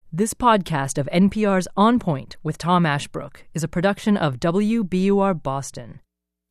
This podcast of NPR's On Point with Tom Ashbrook is a production of WBUR Boston.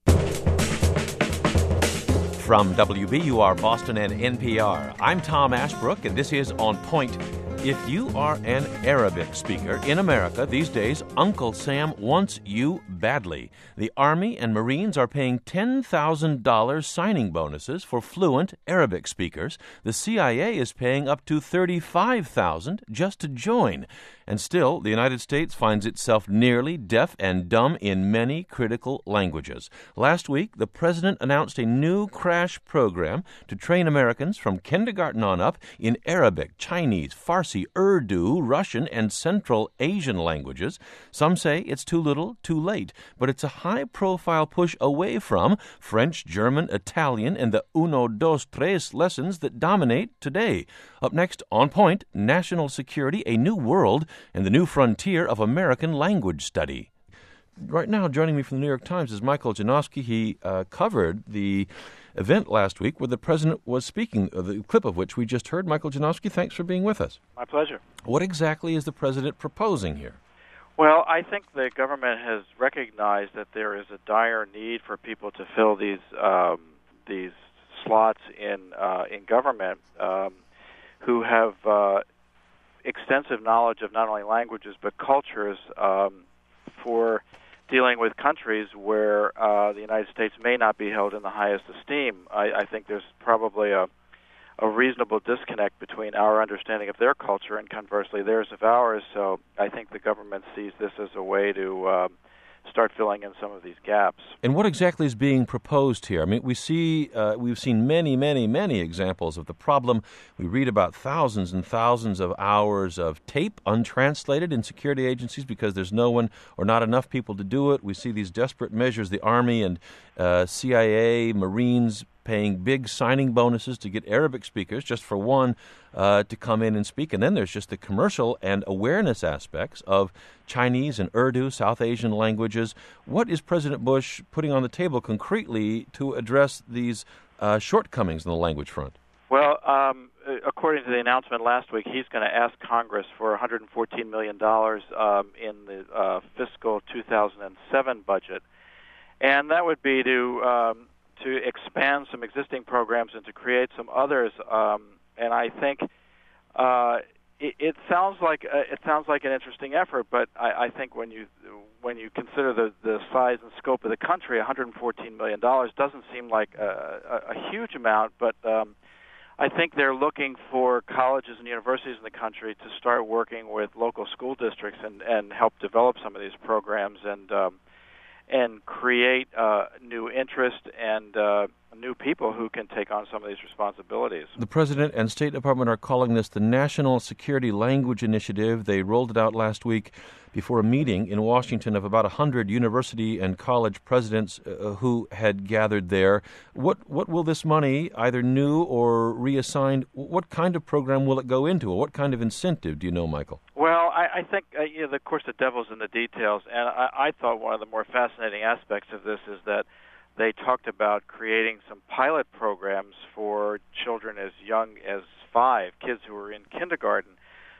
From WBUR Boston and NPR, I'm Tom Ashbrook, and this is On Point. If you are an Arabic speaker in America these days, Uncle Sam wants you badly. The Army and Marines are paying $10,000 signing bonuses for fluent Arabic speakers. The CIA is paying up to $35,000 just to join. And still, the United States finds itself nearly deaf and dumb in many critical languages. Last week, the president announced a new crash program to train Americans from kindergarten on up in Arabic, Chinese, Farsi, Urdu, Russian, and Central Asian languages. Some say it's too little, too late, but it's a high-profile push away from French, German, Italian, and the uno, dos, tres lessons that dominate today. Up next, On Point, National Security, a New World, and the New Frontier of American Language Study. Right now, joining me from the New York Times is Michael Janowski. He covered the event last week where the president was speaking, the clip of which we just heard. Michael Janowski, thanks for being with us. My pleasure. What exactly is the president proposing here? Well, I think the government has recognized that there is a dire need for people to fill these slots in government who have extensive knowledge of not only languages but cultures for dealing with countries where the United States may not be held in the highest esteem. I think there's probably a reasonable disconnect between our understanding of their culture and conversely theirs of ours, so I think the government sees this as a way to start filling in some of these gaps. And what exactly is being proposed here? I mean, we've seen many examples of the problem. We read about thousands and thousands of hours of tape untranslated in security agencies because there's no one or not enough people to do it. We see these desperate measures, the Army and CIA, Marines paying big signing bonuses to get Arabic speakers, just for one, to come in and speak. And then there's just the commercial and awareness aspects of Chinese and Urdu, South Asian languages. What is President Bush putting on the table concretely to address these shortcomings in the language front? Well, according to the announcement last week, he's going to ask Congress for $114 million in the fiscal 2007 budget. And that would be to expand some existing programs and to create some others. And I think it sounds like an interesting effort, but I think when you consider the size and scope of the country, $114 million doesn't seem like a huge amount. But I think they're looking for colleges and universities in the country to start working with local school districts and help develop some of these programs and create new interest and new people who can take on some of these responsibilities. The President and State Department are calling this the National Security Language Initiative. They rolled it out last week before a meeting in Washington of about 100 university and college presidents who had gathered there. What will this money, either new or reassigned, what kind of program will it go into, or what kind of incentive, do you know, Michael? Well, I think, of course, the devil's in the details, and I thought one of the more fascinating aspects of this is that they talked about creating some pilot programs for children as young as 5, kids who are in kindergarten.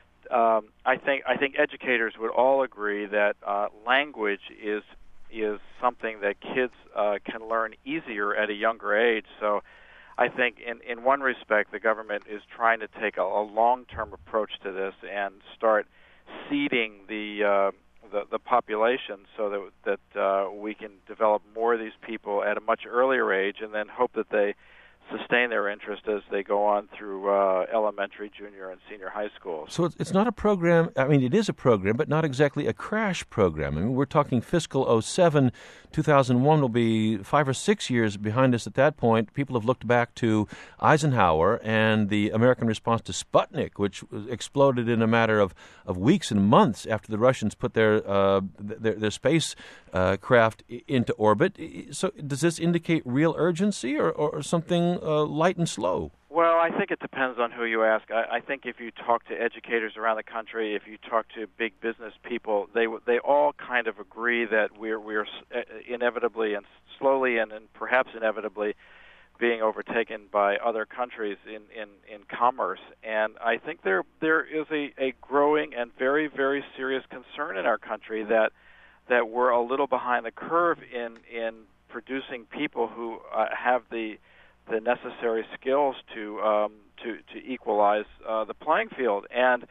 I think educators would all agree that language is something that kids can learn easier at a younger age. So I think in one respect, the government is trying to take a long-term approach to this and start seeding the population so that we can develop more of these people at a much earlier age, and then hope that they sustain their interest as they go on through elementary, junior, and senior high schools. So it's not a program, I mean, it is a program, but not exactly a crash program. I mean, we're talking fiscal 07, 2001 will be 5 or 6 years behind us at that point. People have looked back to Eisenhower and the American response to Sputnik, which exploded in a matter of weeks and months after the Russians put their space craft into orbit. So does this indicate real urgency or something light and slow? Well, I think it depends on who you ask. I think if you talk to educators around the country, if you talk to big business people, they all kind of agree that we're inevitably and slowly and perhaps inevitably being overtaken by other countries in commerce. And I think there is a growing and very, very serious concern in our country that we're a little behind the curve in producing people who have the necessary skills to equalize the playing field. And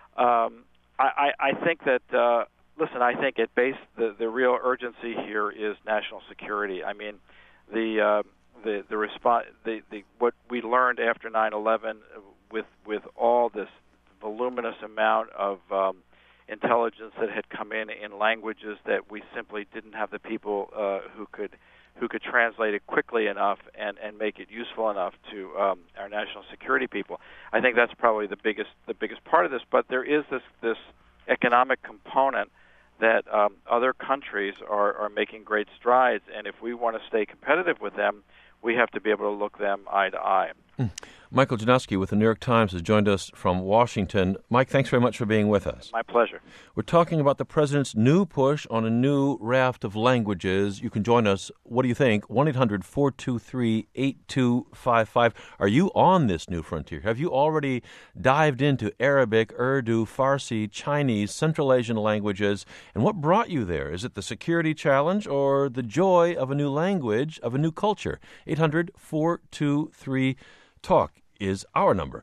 I think that listen, I think at base the real urgency here is national security. I mean, the response, what we learned after 9/11 with all this voluminous amount of intelligence that had come in languages that we simply didn't have the people who could translate it quickly enough and make it useful enough to our national security people. I think that's probably the biggest part of this. But there is this economic component that other countries are making great strides, and if we want to stay competitive with them, we have to be able to look them eye to eye. Michael Janowski with the New York Times has joined us from Washington. Mike, thanks very much for being with us. My pleasure. We're talking about the president's new push on a new raft of languages. You can join us. What do you think? 1-800-423-8255. Are you on this new frontier? Have you already dived into Arabic, Urdu, Farsi, Chinese, Central Asian languages? And what brought you there? Is it the security challenge or the joy of a new language, of a new culture? 800-423-TALK is our number.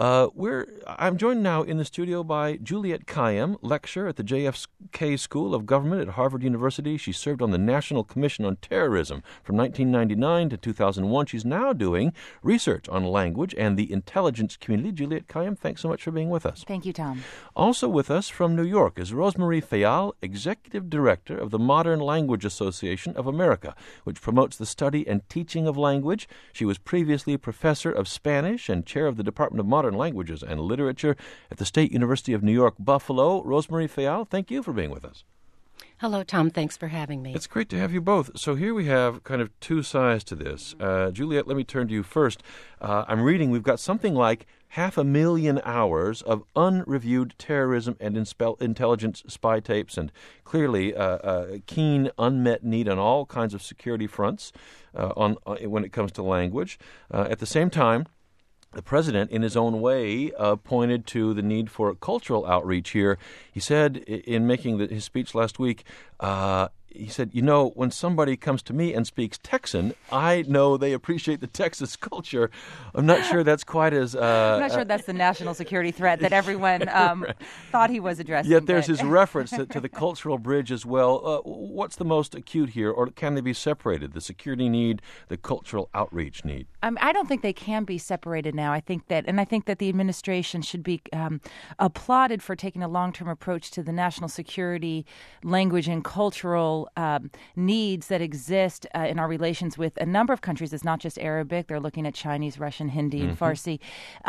I'm joined now in the studio by Juliette Kayyem, lecturer at the JFK School of Government at Harvard University. She served on the National Commission on Terrorism from 1999 to 2001. She's now doing research on language and the intelligence community. Juliette Kayyem, thanks so much for being with us. Thank you, Tom. Also with us from New York is Rosemarie Fayal, Executive Director of the Modern Language Association of America, which promotes the study and teaching of language. She was previously professor of Spanish and chair of the Department of Modern Languages and Literature at the State University of New York, Buffalo. Rosemarie Fayal, thank you for being with us. Hello, Tom. Thanks for having me. It's great to have you both. So here we have kind of two sides to this. Juliette, let me turn to you first. I'm reading we've got something like 500,000 hours of unreviewed terrorism and intelligence spy tapes, and clearly a keen unmet need on all kinds of security fronts when it comes to language. At the same time, the president, in his own way, pointed to the need for cultural outreach here. He said in making his speech last week, he said, when somebody comes to me and speaks Texan, I know they appreciate the Texas culture. I'm not sure that's quite as... I'm not sure that's the national security threat that everyone thought he was addressing. Yet there's his reference to the cultural bridge as well. What's the most acute here, or can they be separated, the security need, the cultural outreach need? I don't think they can be separated now. I think that the administration should be applauded for taking a long-term approach to the national security, language, and cultural needs that exist in our relations with a number of countries. It's not just Arabic. They're looking at Chinese, Russian, Hindi, and Farsi.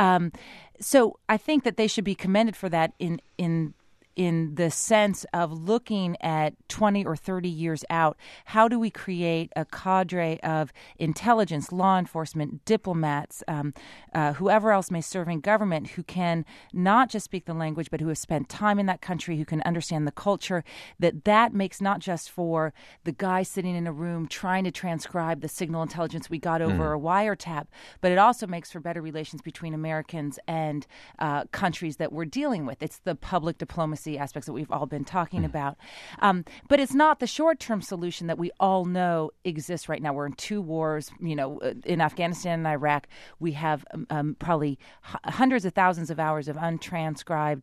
So I think that they should be commended for that in the sense of looking at 20 or 30 years out. How do we create a cadre of intelligence, law enforcement, diplomats, whoever else may serve in government, who can not just speak the language, but who have spent time in that country, who can understand the culture, that makes not just for the guy sitting in a room trying to transcribe the signal intelligence we got over a wiretap, but it also makes for better relations between Americans and countries that we're dealing with. It's the public diplomacy aspects that we've all been talking about. But it's not the short-term solution that we all know exists right now. We're in two wars, in Afghanistan and Iraq. We have probably hundreds of thousands of hours of untranscribed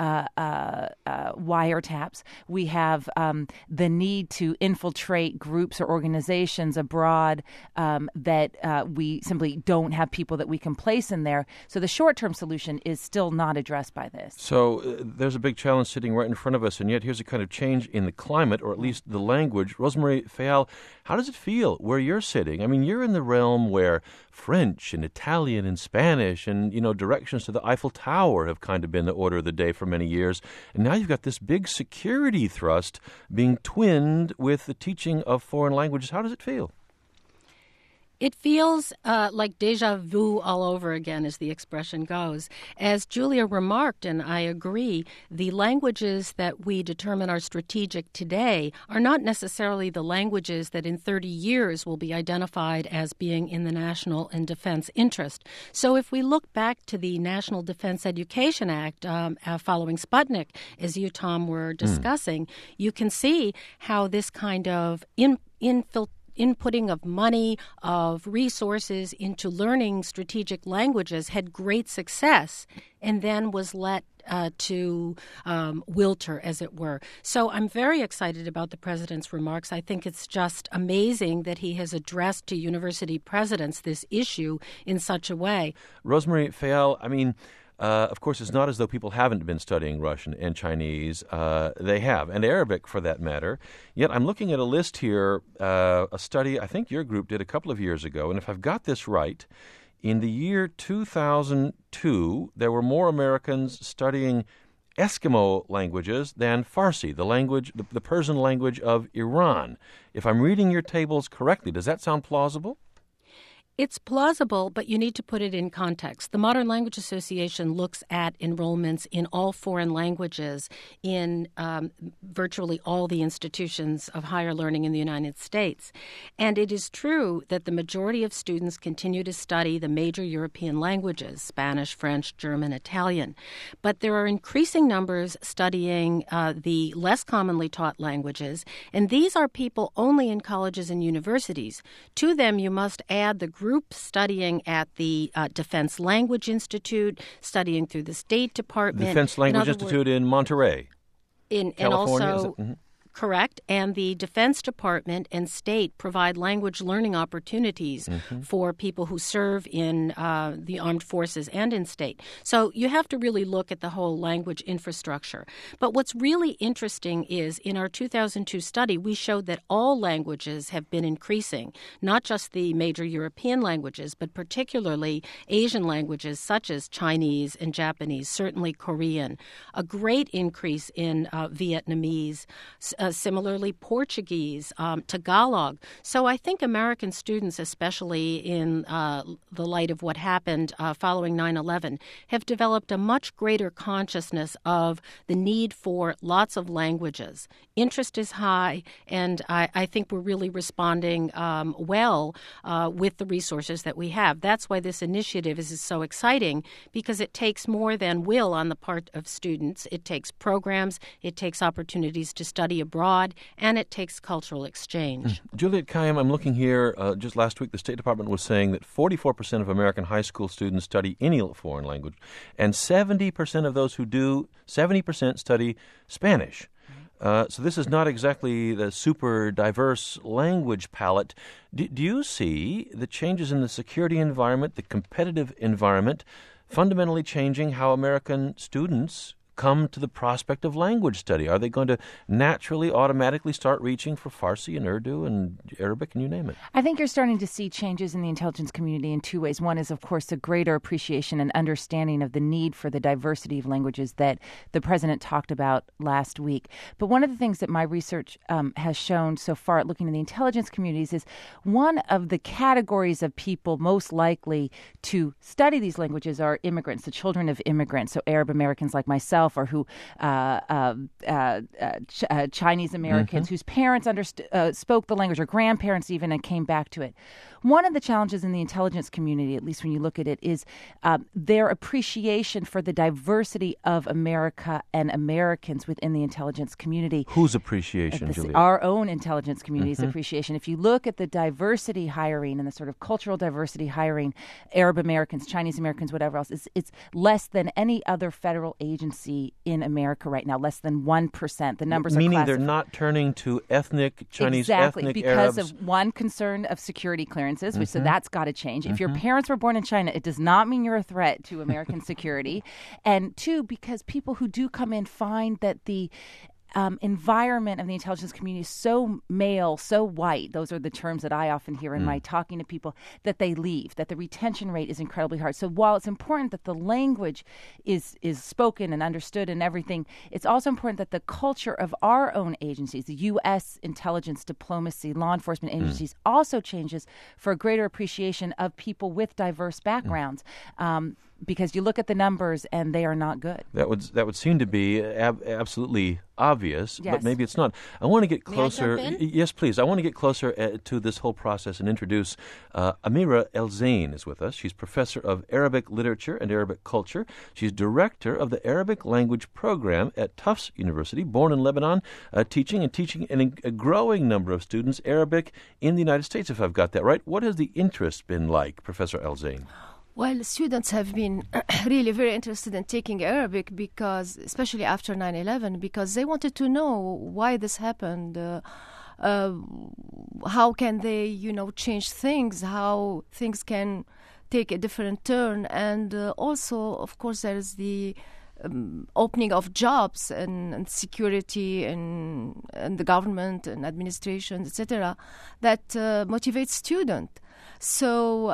wiretaps. We have the need to infiltrate groups or organizations abroad that we simply don't have people that we can place in there. So the short-term solution is still not addressed by this. So there's a big challenge sitting right in front of us, and yet here's a kind of change in the climate, or at least the language. Rosemarie Fayal, how does it feel where you're sitting? I mean, you're in the realm where French and Italian and Spanish and, directions to the Eiffel Tower have kind of been the order of the day for many years. And now you've got this big security thrust being twinned with the teaching of foreign languages. How does it feel? It feels like deja vu all over again, as the expression goes. As Julia remarked, and I agree, the languages that we determine are strategic today are not necessarily the languages that in 30 years will be identified as being in the national and defense interest. So if we look back to the National Defense Education Act following Sputnik, as you, Tom, were discussing, you can see how this kind of inputting of money, of resources into learning strategic languages had great success and then was let to wilter, as it were. So I'm very excited about the president's remarks. I think it's just amazing that he has addressed to university presidents this issue in such a way. Rosemary Fayal, I mean, of course, it's not as though people haven't been studying Russian and Chinese. They have, and Arabic for that matter. Yet I'm looking at a list here, a study I think your group did a couple of years ago, and if I've got this right, in the year 2002, there were more Americans studying Eskimo languages than Farsi, the Persian language of Iran. If I'm reading your tables correctly, does that sound plausible? It's plausible, but you need to put it in context. The Modern Language Association looks at enrollments in all foreign languages in virtually all the institutions of higher learning in the United States. And it is true that the majority of students continue to study the major European languages, Spanish, French, German, Italian. But there are increasing numbers studying the less commonly taught languages, and these are people only in colleges and universities. To them, you must add the group studying at the Defense Language Institute, studying through the State Department. Defense Language Institute in Monterey, and California. Also, correct. And the Defense Department and State provide language learning opportunities for people who serve in the armed forces and in state. So you have to really look at the whole language infrastructure. But what's really interesting is in our 2002 study, we showed that all languages have been increasing, not just the major European languages, but particularly Asian languages such as Chinese and Japanese, certainly Korean. A great increase in Vietnamese, similarly Portuguese, Tagalog. So I think American students, especially in the light of what happened following 9/11, have developed a much greater consciousness of the need for lots of languages. Interest is high, and I think we're really responding well with the resources that we have. That's why this initiative is so exciting, because it takes more than will on the part of students. It takes programs, it takes opportunities to study abroad, and it takes cultural exchange. Juliet Kayyem, I'm looking here. Just last week, the State Department was saying that 44% of American high school students study any foreign language, and 70% of those who do, 70% study Spanish. So this is not exactly the super diverse language palette. Do you see the changes in the security environment, the competitive environment, fundamentally changing how American students come to the prospect of language study? Are they going to naturally, automatically start reaching for Farsi and Urdu and Arabic and you name it? I think you're starting to see changes in the intelligence community in two ways. One is, of course, a greater appreciation and understanding of the need for the diversity of languages that the president talked about last week. But one of the things that my research has shown so far at looking at the intelligence communities is one of the categories of people most likely to study these languages are immigrants, the children of immigrants, so Arab Americans like myself, or who Chinese Americans whose parents spoke the language, or grandparents even, and came back to it. One of the challenges in the intelligence community, at least when you look at it, is their appreciation for the diversity of America and Americans within the intelligence community. Whose appreciation, Julia? Our own intelligence community's appreciation. If you look at the diversity hiring and the sort of cultural diversity hiring, Arab Americans, Chinese Americans, whatever else, it's less than any other federal agency in America right now, less than 1%. The numbers are meaning they're not turning to ethnic Chinese, exactly, ethnic because Arabs. of one concern of security clearances, which so that's got to change. If your parents were born in China, it does not mean you're a threat to American security. And two, because people who do come in find that the environment of the intelligence community is so male, so white, those are the terms that I often hear in my talking to people, that they leave, that the retention rate is incredibly hard. So while it's important that the language is spoken and understood and everything, it's also important that the culture of our own agencies, the U.S. intelligence, diplomacy, law enforcement agencies, also changes for a greater appreciation of people with diverse backgrounds. Because you look at the numbers and they are not good. That would seem to be absolutely obvious, Yes. but maybe it's not. I want to get closer. May I jump in? Yes, please. I want to get closer to this whole process and introduce Amira El-Zein is with us. She's professor of Arabic literature and Arabic culture. She's director of the Arabic language program at Tufts University, born in Lebanon, teaching a growing number of students Arabic in the United States, if I've got that right. What has the interest been like, Professor El-Zein? Well, students have been really very interested in taking Arabic because, especially after 9/11, because they wanted to know why this happened. How can they, change things? How things can take a different turn? And also, of course, there is the opening of jobs and security and the government and administrations, etc., that motivates students. So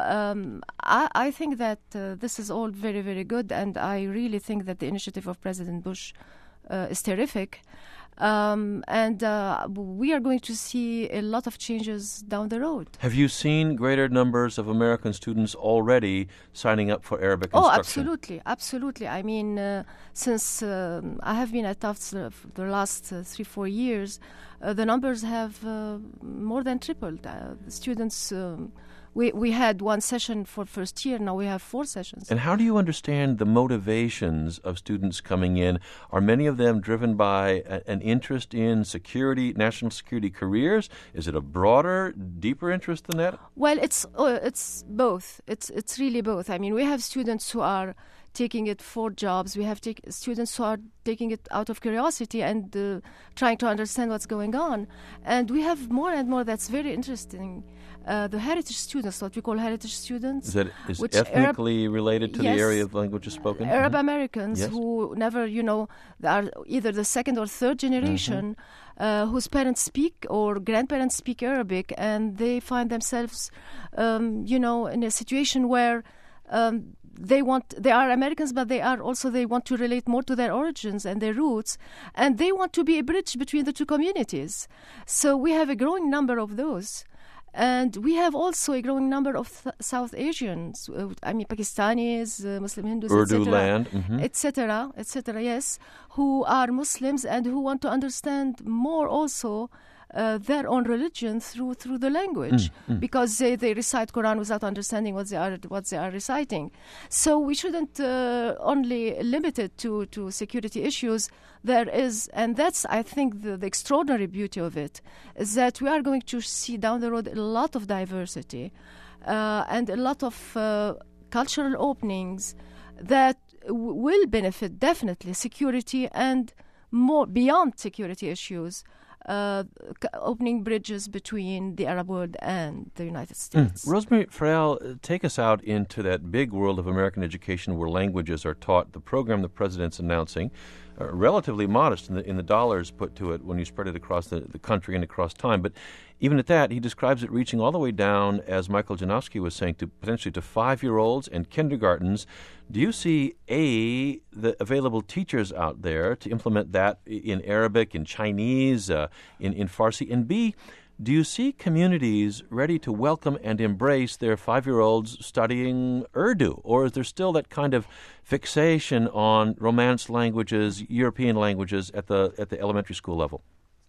I think that this is all very, very good, and I really think that the initiative of President Bush is terrific. And we are going to see a lot of changes down the road. Have you seen greater numbers of American students already signing up for Arabic instruction? Absolutely. I mean, since I have been at Tufts for the last 3-4 years, the numbers have more than tripled. The students... We had one session for first year, now we have 4 sessions. And how do you understand the motivations of students coming in? Are many of them driven by an interest in security, national security careers? Is it a broader, deeper interest than that? Well, it's both. It's really both. I mean, we have students who are taking it for jobs. We have students who are taking it out of curiosity and trying to understand what's going on. And we have more and more that's very interesting. The heritage students, what we call heritage students. Is ethnically related to the area of languages spoken? Arab Americans who never, they are either the second or third generation whose parents speak or grandparents speak Arabic, and they find themselves, in a situation where they are Americans, but they want to relate more to their origins and their roots, and they want to be a bridge between the two communities. So we have a growing number of those. And we have also a growing number of South Asians, Pakistanis, Muslim Hindus, Urdu land, etc., yes, who are Muslims and who want to understand more also their own religion through the language, because they recite Quran without understanding what they are reciting. So we shouldn't only limit it to security issues. There is, and that's, I think, the extraordinary beauty of it, is that we are going to see down the road a lot of diversity and a lot of cultural openings that will benefit definitely security and more beyond security issues. Opening bridges between the Arab world and the United States. Rosemary Farrell, take us out into that big world of American education where languages are taught. The program the president's announcing, relatively modest in the dollars put to it when you spread it across the country and across time. But even at that, he describes it reaching all the way down, as Michael Janowski was saying, to potentially to 5-year-olds and kindergartens. Do you see, A, the available teachers out there to implement that in Arabic, in Chinese, in Farsi, and B, do you see communities ready to welcome and embrace their 5-year-olds studying Urdu? Or is there still that kind of fixation on Romance languages, European languages at the elementary school level?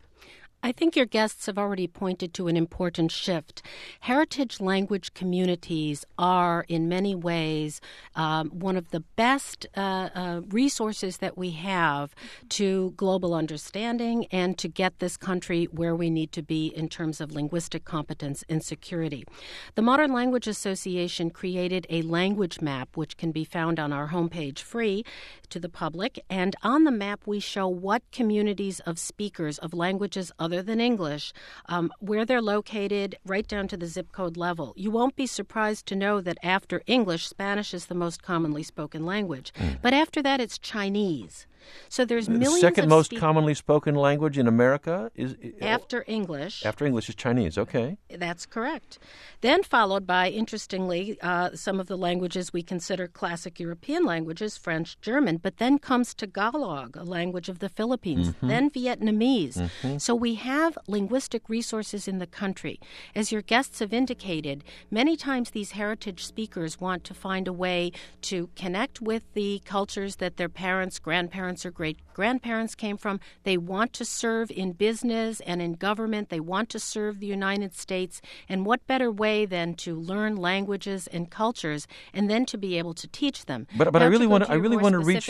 I think your guests have already pointed to an important shift. Heritage language communities are, in many ways, one of the best resources that we have to global understanding and to get this country where we need to be in terms of linguistic competence and security. The Modern Language Association created a language map, which can be found on our homepage free to the public. And on the map, we show what communities of speakers of languages other than English, where they're located, right down to the zip code level. You won't be surprised to know that after English, Spanish is the most commonly spoken language. But after that, it's Chinese. So there's The millions second of most commonly spoken language in America is after English. After English is Chinese. Okay. That's correct. Then followed by, interestingly, some of the languages we consider classic European languages, French, German, but then comes Tagalog, a language of the Philippines, then Vietnamese. So we have linguistic resources in the country. As your guests have indicated, many times these heritage speakers want to find a way to connect with the cultures that their parents, grandparents, or great-grandparents came from. They want to serve in business and in government. They want to serve the United States. And what better way than to learn languages and cultures and then to be able to teach them? But I really want to reach.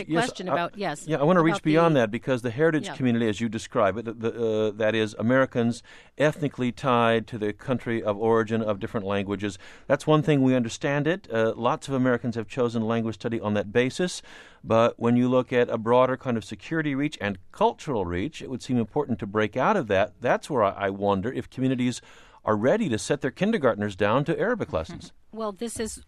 I want to reach beyond that, because the heritage community, as you describe it, that is Americans ethnically tied to the country of origin of different languages. That's one thing, we understand it. Lots of Americans have chosen language study on that basis. But when you look at a broader kind of security reach and cultural reach, it would seem important to break out of that. That's where I wonder if communities are ready to set their kindergartners down to Arabic lessons. Well, this is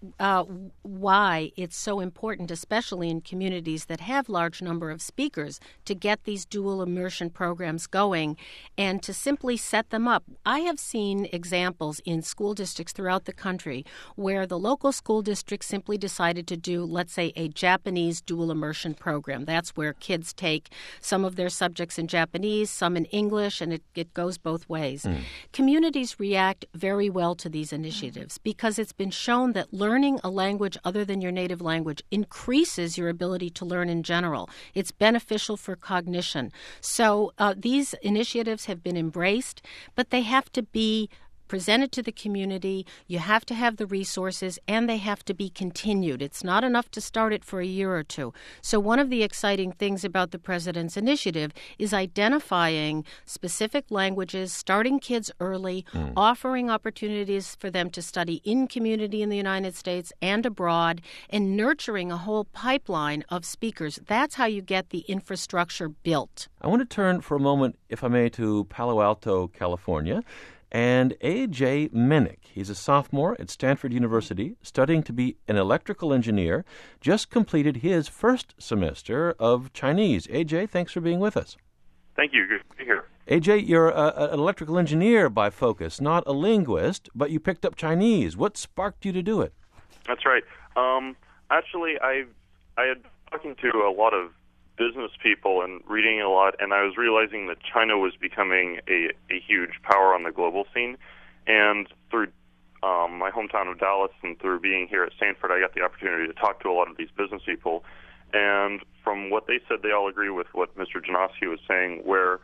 why it's so important, especially in communities that have large number of speakers, to get these dual immersion programs going and to simply set them up. I have seen examples in school districts throughout the country where the local school district simply decided to do, let's say, a Japanese dual immersion program. That's where kids take some of their subjects in Japanese, some in English, and it goes both ways. Communities react very well to these initiatives because it's been shown that learning a language other than your native language increases your ability to learn in general. It's beneficial for cognition. So these initiatives have been embraced, but they have to be presented to the community. You have to have the resources, and they have to be continued. It's not enough to start it for a year or two. So one of the exciting things about the President's initiative is identifying specific languages, starting kids early, offering opportunities for them to study in community in the United States and abroad, and nurturing a whole pipeline of speakers. That's how you get the infrastructure built. I want to turn for a moment, if I may, to Palo Alto, California. And A.J. Menick, he's a sophomore at Stanford University, studying to be an electrical engineer, just completed his first semester of Chinese. A.J., thanks for being with us. Thank you. Good to be here. A.J., you're an electrical engineer by focus, not a linguist, but you picked up Chinese. What sparked you to do it? That's right. Actually, I had been talking to a lot of business people and reading a lot, and I was realizing that China was becoming a huge power on the global scene. And through my hometown of Dallas and through being here at Stanford, I got the opportunity to talk to a lot of these business people. And from what they said, they all agree with what Mr. Janoski was saying, where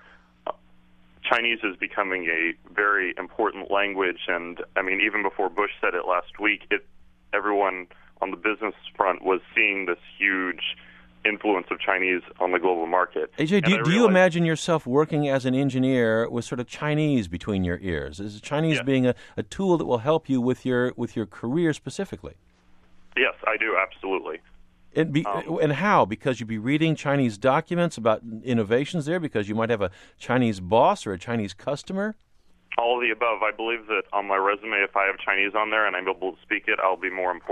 Chinese is becoming a very important language. And, I mean, even before Bush said it last week, everyone on the business front was seeing this huge influence of Chinese on the global market. AJ, do you imagine yourself working as an engineer with sort of Chinese between your ears? Is Chinese being a tool that will help you with your career specifically? Yes, I do, absolutely. And how? Because you'd be reading Chinese documents about innovations there, because you might have a Chinese boss or a Chinese customer? All of the above. I believe that on my resume, if I have Chinese on there and I'm able to speak it, I'll be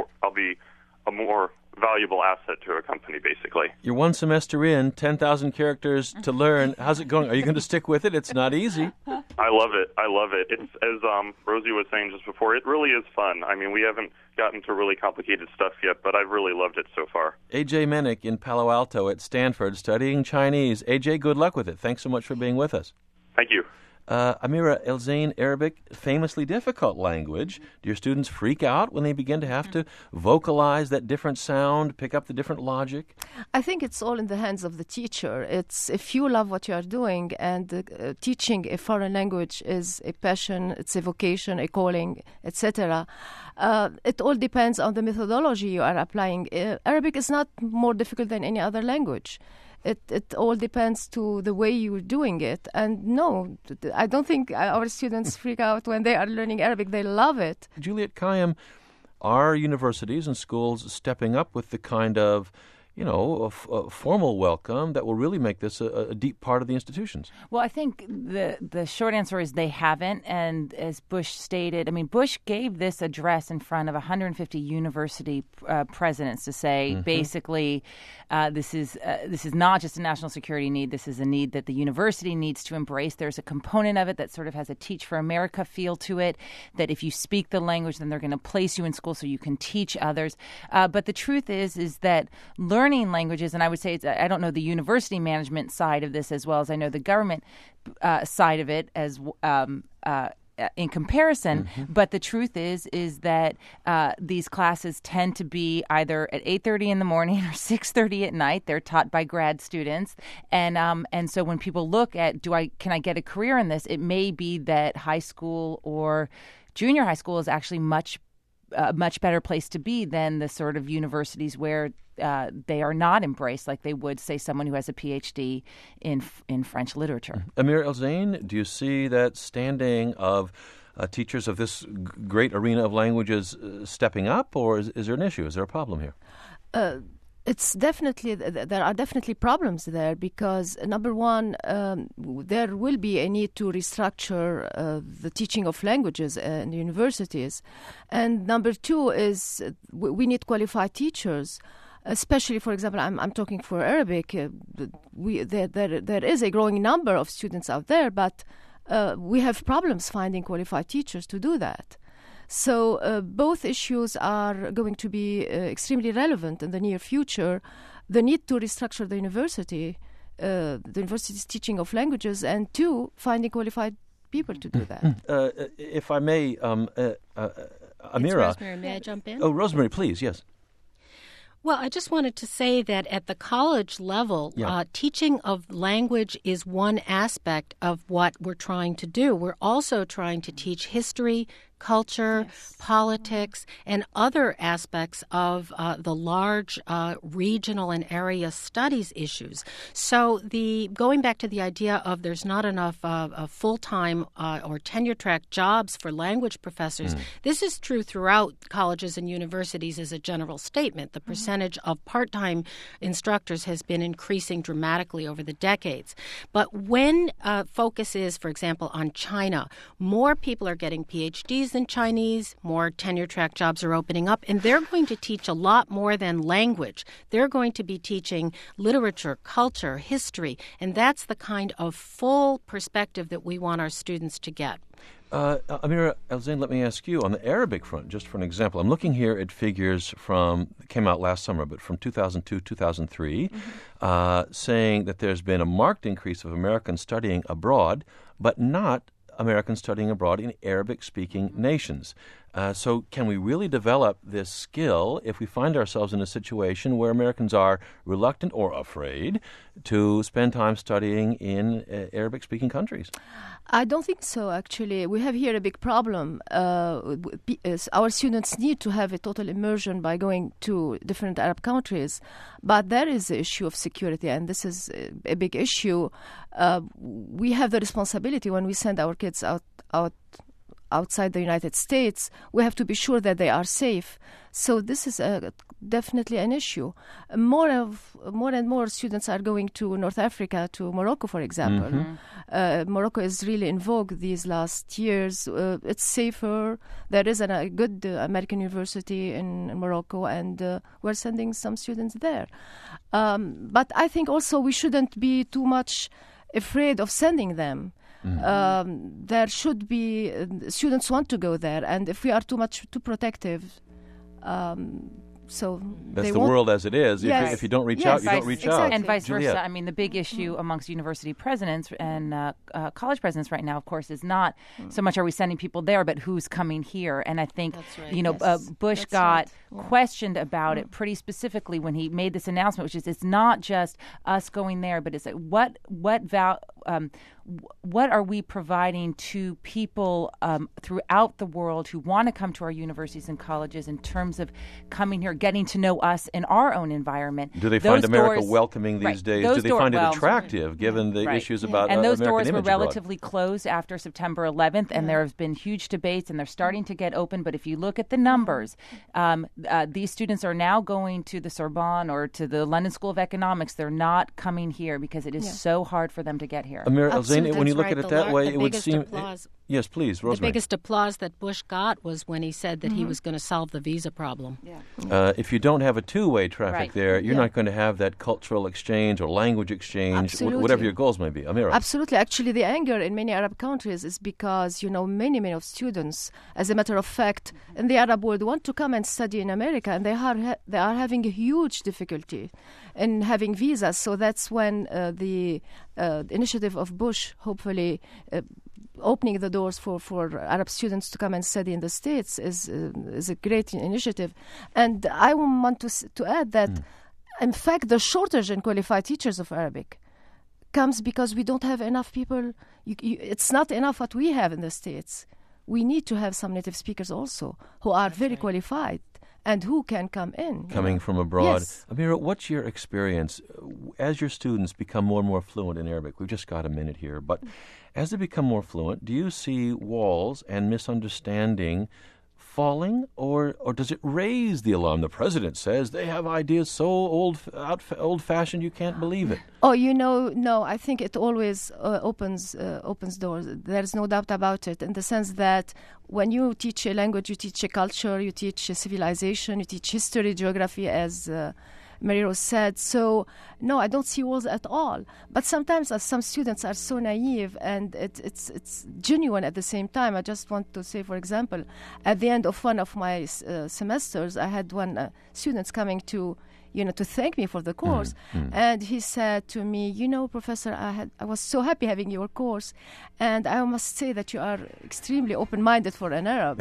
a more valuable asset to a company, basically. You're one semester in, 10,000 characters to learn. How's it going? Are you going to stick with it? It's not easy. I love it. It's, as Rosie was saying just before, it really is fun. I mean, we haven't gotten to really complicated stuff yet, but I've really loved it so far. A.J. Menick in Palo Alto at Stanford studying Chinese. A.J., good luck with it. Thanks so much for being with us. Thank you. Amira El-Zein, Arabic, famously difficult language. Do your students freak out when they begin to have to vocalize that different sound, pick up the different logic? I think it's all in the hands of the teacher. It's if you love what you are doing, and teaching a foreign language is a passion, it's a vocation, a calling, etc. It all depends on the methodology you are applying. Arabic is not more difficult than any other language. It all depends to the way you're doing it. And no, I don't think our students freak out when they are learning Arabic. They love it. Juliet Kayyem, are universities and schools stepping up with the kind of a formal welcome that will really make this a deep part of the institutions? Well, I think the short answer is they haven't. And as Bush stated, Bush gave this address in front of 150 university presidents to say, basically, this is not just a national security need. This is a need that the university needs to embrace. There's a component of it that sort of has a Teach for America feel to it, that if you speak the language, then they're going to place you in school so you can teach others. But the truth is that learning languages, and I would say I don't know the university management side of this as well as I know the government side of it as in comparison, but the truth is that these classes tend to be either at 8:30 in the morning or 6:30 at night. They're taught by grad students, and so when people look at can I get a career in this, it may be that high school or junior high school is actually much better place to be than the sort of universities where they are not embraced like they would, say, someone who has a PhD in French literature. Amira El-Zein, do you see that standing of teachers of this great arena of languages stepping up, or is there an issue? Is there a problem here? It's definitely, there are definitely problems there because, number one, there will be a need to restructure the teaching of languages in the universities. And number two is we need qualified teachers. Especially, for example, I'm talking for Arabic. There is a growing number of students out there, but we have problems finding qualified teachers to do that. So both issues are going to be extremely relevant in the near future. The need to restructure the university's teaching of languages, and two, finding qualified people to do that. If I may, Amira. It's Rosemary, may I jump in? Oh, Rosemary, please, yes. Well, I just wanted to say that at the college level, teaching of language is one aspect of what we're trying to do. We're also trying to teach history, culture, politics, and other aspects of the large regional and area studies issues. So going back to the idea of there's not enough full-time or tenure-track jobs for language professors, this is true throughout colleges and universities as a general statement. The percentage of part-time instructors has been increasing dramatically over the decades. But when focus is, for example, on China, more people are getting PhDs than Chinese, more tenure-track jobs are opening up, and they're going to teach a lot more than language. They're going to be teaching literature, culture, history, and that's the kind of full perspective that we want our students to get. Amira El-Zein, let me ask you, on the Arabic front, just for an example, I'm looking here at figures came out last summer, but from 2002, 2003, saying that there's been a marked increase of Americans studying abroad, but not Americans studying abroad in Arabic-speaking nations. So can we really develop this skill if we find ourselves in a situation where Americans are reluctant or afraid to spend time studying in Arabic-speaking countries? I don't think so, actually. We have here a big problem. Our students need to have a total immersion by going to different Arab countries. But there is the issue of security, and this is a big issue. We have the responsibility when we send our kids outside the United States, we have to be sure that they are safe. So this is definitely an issue. More and more students are going to North Africa, to Morocco, for example. Morocco is really in vogue these last years. It's safer. There is a good American university in Morocco, and we're sending some students there. But I think also we shouldn't be too much afraid of sending them. There should be students want to go there, and if we are too protective, so that's the world as it is. Yes. If you don't reach out, you don't reach out, and vice Juliet. versa. I mean, the big issue amongst university presidents and college presidents right now, of course, is not so much are we sending people there, but who's coming here. And I think Bush got questioned about it pretty specifically when he made this announcement, which is it's not just us going there, but it's like what are we providing to people throughout the world who want to come to our universities and colleges in terms of coming here, getting to know us in our own environment? Do they find America welcoming these days? Do they find it attractive given the issues about and those American doors were image relatively closed after September 11th, and there have been huge debates, and they're starting to get open. But if you look at the numbers, these students are now going to the Sorbonne or to the London School of Economics. They're not coming here because it is so hard for them to get here. Amira El-Zeiny, when you look at it that way, it would seem... Yes, please, Rosemary. The biggest applause that Bush got was when he said that he was going to solve the visa problem. If you don't have a two-way traffic there, you're not going to have that cultural exchange or language exchange, whatever your goals may be. Amira. Absolutely. Actually, the anger in many Arab countries is because, many of students, as a matter of fact, in the Arab world want to come and study in America, and they are having a huge difficulty in having visas. So that's when the initiative of Bush, hopefully, opening the doors for Arab students to come and study in the States is a great initiative. And I want to add that, in fact, the shortage in qualified teachers of Arabic comes because we don't have enough people. It's not enough what we have in the States. We need to have some native speakers also who are very qualified and who can come in. Coming from abroad. Yes. Amira, what's your experience as your students become more and more fluent in Arabic? We've just got a minute here, but as they become more fluent, do you see walls and misunderstanding falling, or does it raise the alarm? The president says they have ideas so old-fashioned you can't believe it. Oh, no, I think it always opens doors. There's no doubt about it, in the sense that when you teach a language, you teach a culture, you teach a civilization, you teach history, geography, as Marie-Rose said. So, no, I don't see walls at all. But sometimes some students are so naive, and it's genuine at the same time. I just want to say, for example, at the end of one of my semesters, I had one students coming to thank me for the course. And he said to me, Professor, I was so happy having your course, and I must say that you are extremely open-minded for an Arab.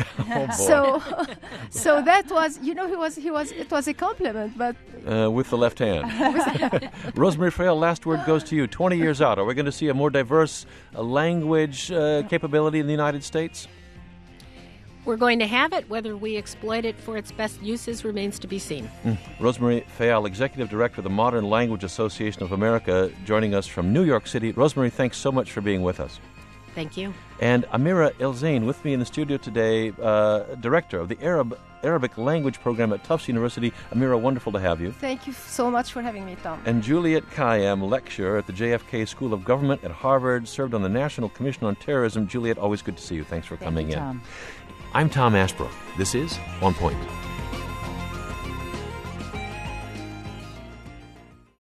So that was, it was a compliment, but... with the left hand. Rosemary Fayal, last word goes to you. 20 years out, are we going to see a more diverse language capability in the United States? We're going to have it. Whether we exploit it for its best uses remains to be seen. Rosemary Fayal, Executive Director of the Modern Language Association of America, joining us from New York City. Rosemary, thanks so much for being with us. Thank you. And Amira El-Zeiny, with me in the studio today, Director of the Arabic Language Program at Tufts University. Amira, wonderful to have you. Thank you so much for having me, Tom. And Juliet Kayyem, Lecturer at the JFK School of Government at Harvard, served on the National Commission on Terrorism. Juliet, always good to see you. Thanks for coming in. Tom. I'm Tom Ashbrook. This is On Point.